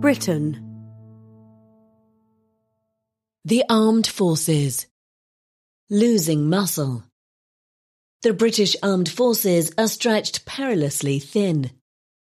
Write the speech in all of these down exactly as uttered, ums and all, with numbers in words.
Britain. The Armed Forces. Losing muscle. The British Armed Forces are stretched perilously thin.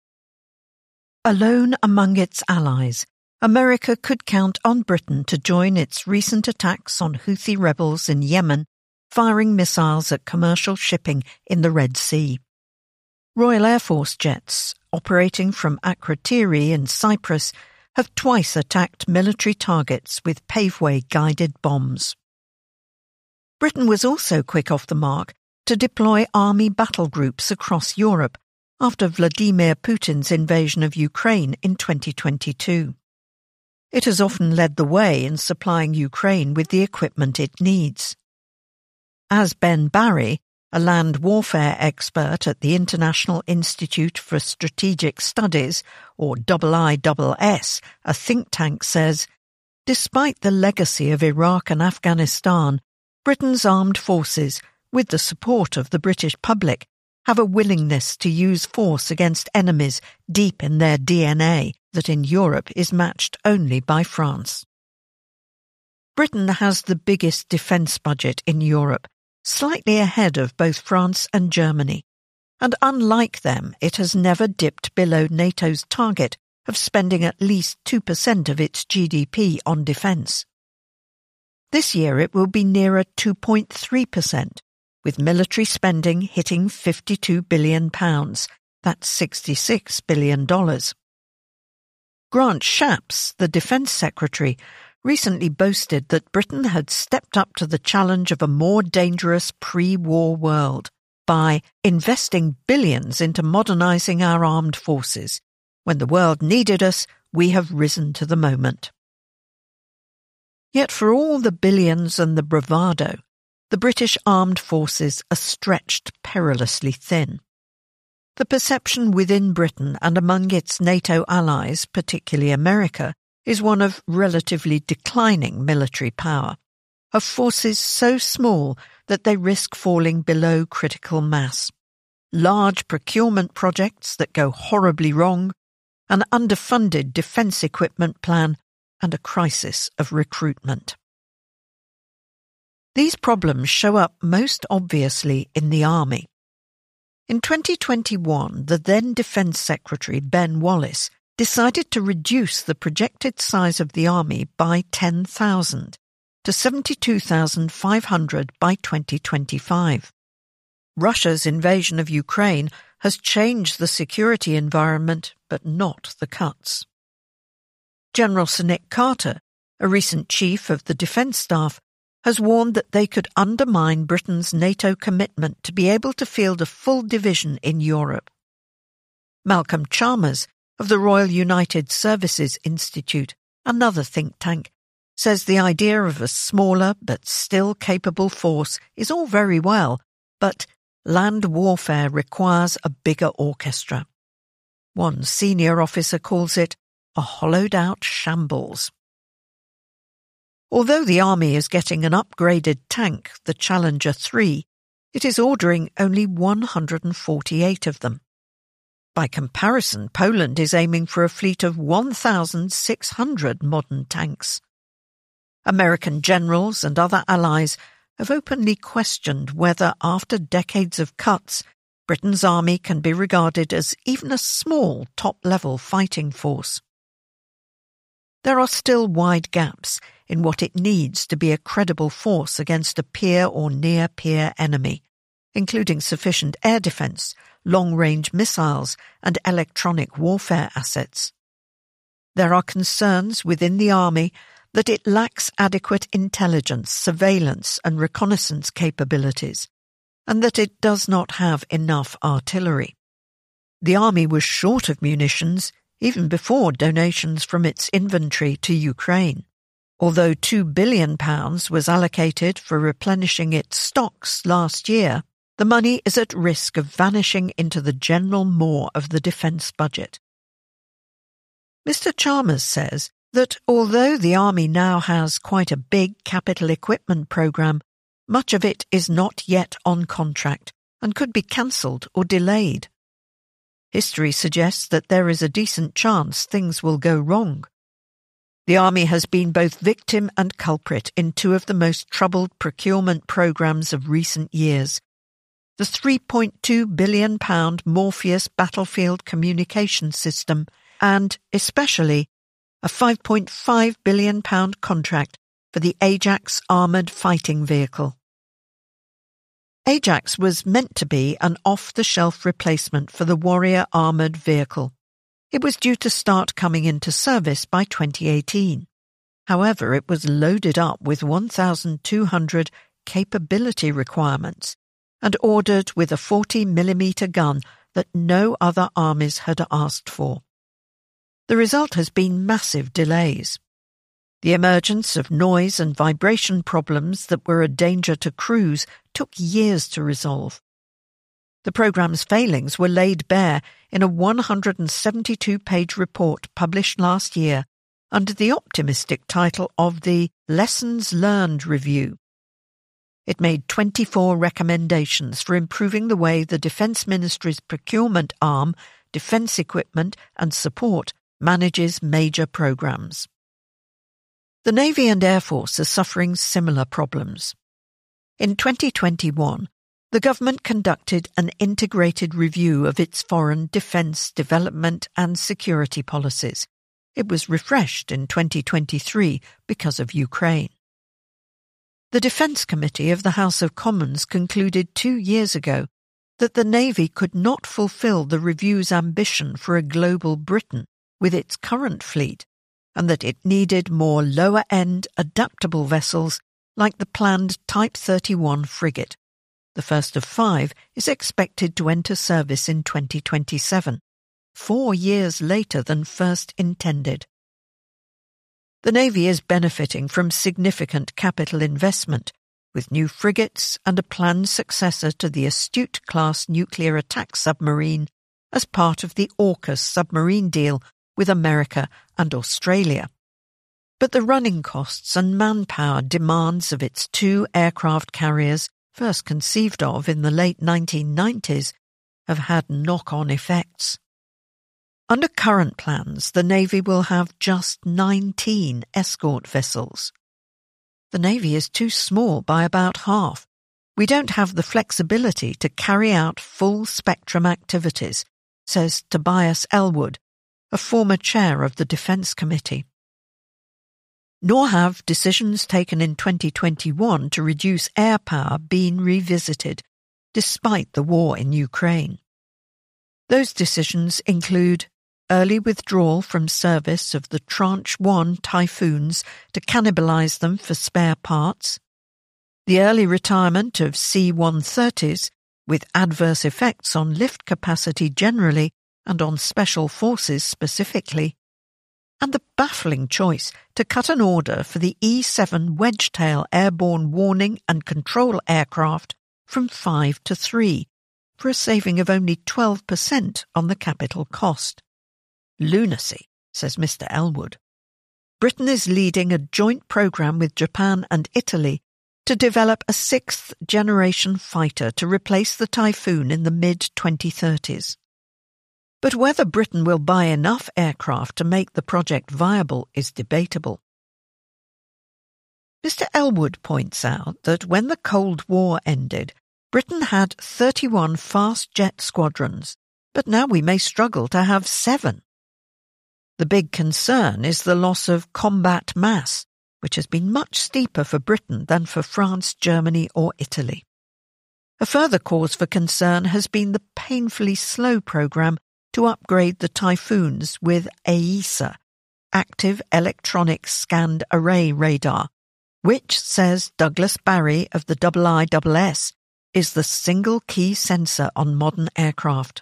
Alone among its allies, America could count on Britain to join its recent attacks on Houthi rebels in Yemen, firing missiles at commercial shipping in the Red Sea. Royal Air Force jets, operating from Akrotiri in Cyprus, have twice attacked military targets with paveway-guided bombs. Britain was also quick off the mark to deploy army battle groups across Europe after Vladimir Putin's invasion of Ukraine in twenty twenty-two. It has often led the way in supplying Ukraine with the equipment it needs. As Ben Barry, a land warfare expert at the International Institute for Strategic Studies, or I I S S, a think tank, says, despite the legacy of Iraq and Afghanistan, Britain's armed forces, with the support of the British public, have a willingness to use force against enemies deep in their D N A that in Europe is matched only by France. Britain has the biggest defence budget in Europe, slightly ahead of both France and Germany, and unlike them, it has never dipped below NATO's target of spending at least two percent of its G D P on defence. This year it will be nearer two point three percent, with military spending hitting fifty-two billion pounds, that's sixty-six billion dollars. Grant Shapps, the Defence Secretary, recently boasted that Britain had stepped up to the challenge of a more dangerous pre-war world by investing billions into modernising our armed forces. When the world needed us, we have risen to the moment. Yet for all the billions and the bravado, the British armed forces are stretched perilously thin. The perception within Britain and among its NATO allies, particularly America, is one of relatively declining military power, of forces so small that they risk falling below critical mass, large procurement projects that go horribly wrong, an underfunded defence equipment plan, and a crisis of recruitment. These problems show up most obviously in the army. In twenty twenty-one, the then Defence Secretary Ben Wallace decided to reduce the projected size of the army by ten thousand to seventy-two thousand five hundred by twenty twenty-five. Russia's invasion of Ukraine has changed the security environment, but not the cuts. General Sir Nick Carter, a recent chief of the Defence Staff, has warned that they could undermine Britain's NATO commitment to be able to field a full division in Europe. Malcolm Chalmers, of the Royal United Services Institute, another think tank, says the idea of a smaller but still capable force is all very well, but land warfare requires a bigger orchestra. One senior officer calls it a hollowed-out shambles. Although the army is getting an upgraded tank, the Challenger three, it is ordering only one hundred forty-eight of them. By comparison, Poland is aiming for a fleet of one thousand six hundred modern tanks. American generals and other allies have openly questioned whether, after decades of cuts, Britain's army can be regarded as even a small top-level fighting force. There are still wide gaps in what it needs to be a credible force against a peer or near-peer enemy, including sufficient air defence, long-range missiles, and electronic warfare assets. There are concerns within the army that it lacks adequate intelligence, surveillance, and reconnaissance capabilities, and that it does not have enough artillery. The army was short of munitions even before donations from its inventory to Ukraine. Although two billion pounds was allocated for replenishing its stocks last year, the money is at risk of vanishing into the general maw of the defence budget. Mister Chalmers says that although the army now has quite a big capital equipment programme, much of it is not yet on contract and could be cancelled or delayed. history suggests that there is a decent chance things will go wrong. The Army has been both victim and culprit in two of the most troubled procurement programmes of recent years. The three point two billion pounds Morpheus battlefield communication system and, especially, a five point five billion pounds contract for the Ajax armoured fighting vehicle. Ajax was meant to be an off-the-shelf replacement for the Warrior armoured vehicle. It was due to start coming into service by twenty eighteen. However, it was loaded up with one thousand two hundred capability requirements and ordered with a forty millimeter gun that no other armies had asked for. The result has been massive delays. The emergence of noise and vibration problems that were a danger to crews took years to resolve. The programme's failings were laid bare in a one hundred seventy-two page report published last year under the optimistic title of the Lessons Learned Review. It made twenty-four recommendations for improving the way the Defence Ministry's procurement arm, defence equipment and support manages major programmes. The Navy and Air Force are suffering similar problems. In twenty twenty-one, the government conducted an integrated review of its foreign defence, development and security policies. It was refreshed in twenty twenty-three because of Ukraine. The Defence Committee of the House of Commons concluded two years ago that the Navy could not fulfil the review's ambition for a global Britain with its current fleet, and that it needed more lower-end, adaptable vessels like the planned Type thirty-one frigate. The first of five is expected to enter service in twenty twenty-seven, four years later than first intended. The Navy is benefiting from significant capital investment, with new frigates and a planned successor to the Astute-class nuclear attack submarine as part of the AUKUS submarine deal with America and Australia. But the running costs and manpower demands of its two aircraft carriers, first conceived of in the late nineteen nineties, have had knock-on effects. Under current plans, the Navy will have just nineteen escort vessels. The Navy is too small by about half. We don't have the flexibility to carry out full-spectrum activities, says Tobias Elwood, a former chair of the Defence Committee. Nor have decisions taken in twenty twenty-one to reduce air power been revisited, despite the war in Ukraine. Those decisions include early withdrawal from service of the Tranche one Typhoons to cannibalise them for spare parts, the early retirement of C one thirties with adverse effects on lift capacity generally and on special forces specifically, and the baffling choice to cut an order for the E seven Wedgetail airborne warning and control aircraft from five to three, for a saving of only twelve percent on the capital cost. Lunacy, says Mister Elwood. Britain is leading a joint programme with Japan and Italy to develop a sixth-generation fighter to replace the Typhoon in the mid twenty thirties. But whether Britain will buy enough aircraft to make the project viable is debatable. Mister Elwood points out that when the Cold War ended, Britain had thirty-one fast jet squadrons, but now we may struggle to have seven. The big concern is the loss of combat mass, which has been much steeper for Britain than for France, Germany or Italy. A further cause for concern has been the painfully slow programme to upgrade the Typhoons with A E S A, Active Electronic Scanned Array Radar, which, says Douglas Barry of the I I S S, is the single key sensor on modern aircraft.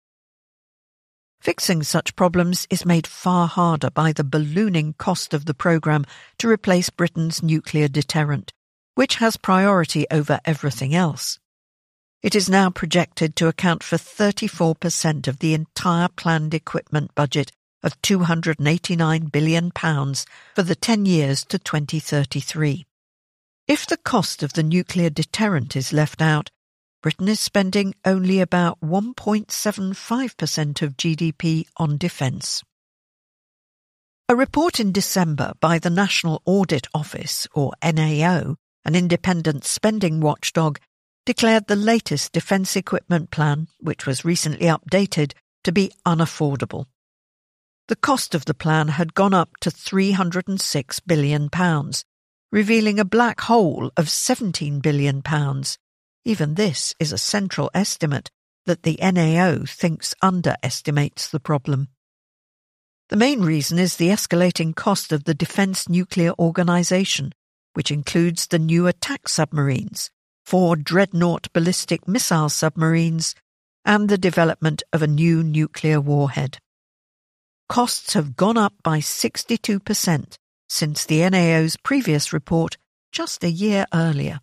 Fixing such problems is made far harder by the ballooning cost of the programme to replace Britain's nuclear deterrent, which has priority over everything else. It is now projected to account for thirty-four percent of the entire planned equipment budget of two hundred eighty-nine billion pounds for the ten years to twenty thirty-three. If the cost of the nuclear deterrent is left out, Britain is spending only about one point seven five percent of G D P on defence. A report in December by the National Audit Office, or N A O, an independent spending watchdog, declared the latest defence equipment plan, which was recently updated, to be unaffordable. The cost of the plan had gone up to three hundred six billion pounds, revealing a black hole of seventeen billion pounds. Even this is a central estimate that the N A O thinks underestimates the problem. The main reason is the escalating cost of the Defence Nuclear Organisation, which includes the new attack submarines, four Dreadnought ballistic missile submarines, and the development of a new nuclear warhead. Costs have gone up by sixty-two percent since the N A O's previous report just a year earlier.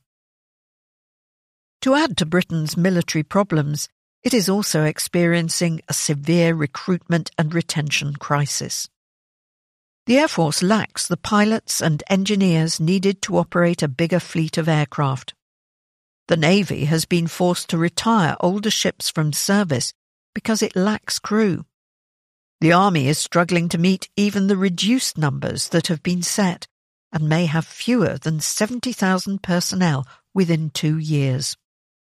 To add to Britain's military problems, it is also experiencing a severe recruitment and retention crisis. The Air Force lacks the pilots and engineers needed to operate a bigger fleet of aircraft. The Navy has been forced to retire older ships from service because it lacks crew. The Army is struggling to meet even the reduced numbers that have been set and may have fewer than seventy thousand personnel within two years.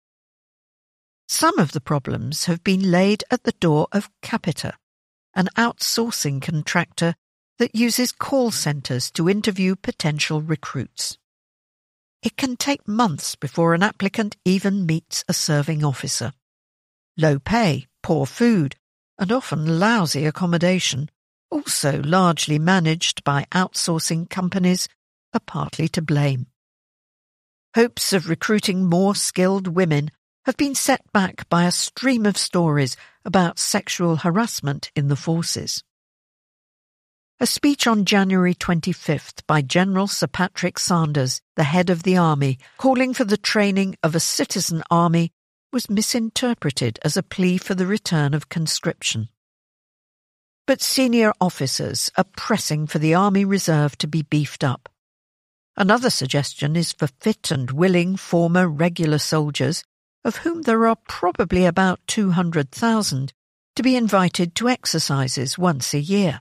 Some of the problems have been laid at the door of Capita, an outsourcing contractor that uses call centres to interview potential recruits. It can take months before an applicant even meets a serving officer. Low pay, poor food, and often lousy accommodation, also largely managed by outsourcing companies, are partly to blame. Hopes of recruiting more skilled women have been set back by a stream of stories about sexual harassment in the forces. A speech on January twenty-fifth by General Sir Patrick Sanders, the head of the army, calling for the training of a citizen army, was misinterpreted as a plea for the return of conscription. But senior officers are pressing for the Army Reserve to be beefed up. Another suggestion is for fit and willing former regular soldiers, of whom there are probably about two hundred thousand, to be invited to exercises once a year.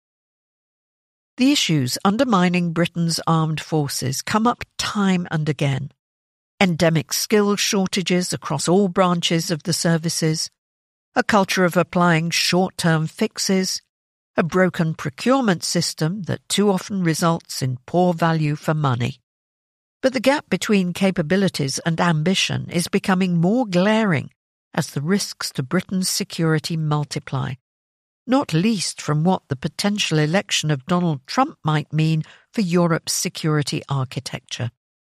The issues undermining Britain's armed forces come up time and again. Endemic skill shortages across all branches of the services, a culture of applying short-term fixes, a broken procurement system that too often results in poor value for money. But the gap between capabilities and ambition is becoming more glaring as the risks to Britain's security multiply, not least from what the potential election of Donald Trump might mean for Europe's security architecture.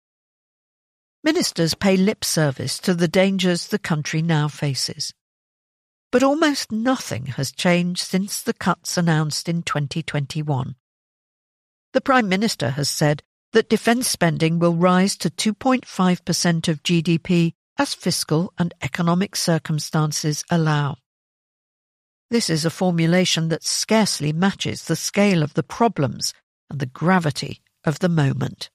Ministers pay lip service to the dangers the country now faces. But almost nothing has changed since the cuts announced in twenty twenty-one. The Prime Minister has said that defence spending will rise to two point five percent of G D P as fiscal and economic circumstances allow. This is a formulation that scarcely matches the scale of the problems and the gravity of the moment.